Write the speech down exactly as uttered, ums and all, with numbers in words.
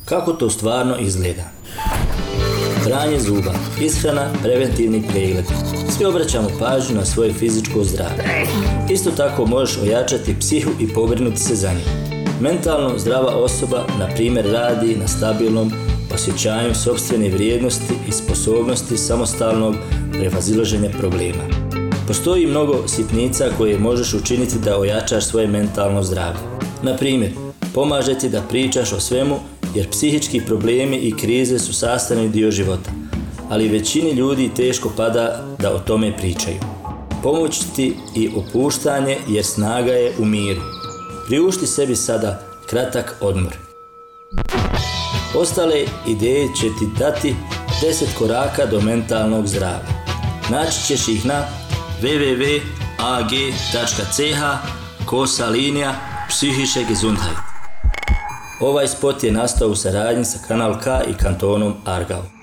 Kako to stvarno izgleda? Pranje zuba, ishrana, preventivni pregled. Svi obraćamo pažnju na svoje fizičko zdravlje. Isto tako možeš ojačati psihu i pobrinuti se za nju. Mentalno zdrava osoba, na primjer, radi na stabilnom osjećanju sopstvene vrijednosti i sposobnosti samostalnog prevazilaženja problema. Postoji mnogo sitnica koje možeš učiniti da ojačaš svoje mentalno zdravlje. Na primjer, pomaže ti da pričaš o svemu, jer psihički problemi i krize su sastavni dio života, ali većini ljudi teško pada da o tome pričaju. Pomoći ti i opuštanje, jer snaga je u miru. Priušti sebi sada kratak odmor. Ostale ideje će ti dati deset koraka do mentalnog zdravlja. Naći ćeš ih na w w w tačka a g tačka c h kosa linija Psychische Gesundheit. Ovaj spot je nastao u saradnji sa Kanal K i kantonom Aargau.